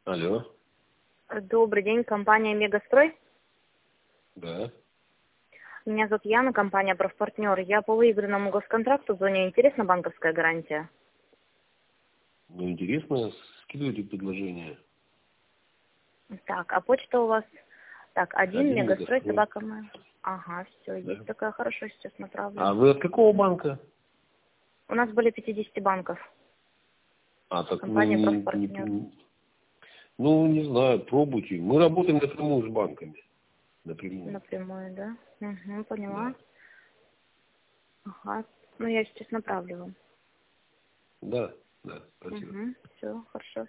Алло. Добрый день, компания «Мегастрой». Да. Меня зовут Яна, компания «Профпартнер». Я по выигранному госконтракту, звоню. Интересна банковская гарантия? Ну, интересно, скидывайте предложение. Так, а почта у вас? Так, один Один «Мегастрой», Мегастрой. собака моя. Ага, все, Да. есть такая, хорошо, сейчас направлю. А вы от какого банка? У нас были 50 банков. А, так вы Компания «Профпартнер». ну, не знаю, пробуйте. Мы работаем напрямую с банками. Напрямую. Напрямую, да? Угу, поняла. Да. Ага, ну я сейчас направлю вам. Да, да, спасибо. Угу, все, хорошо.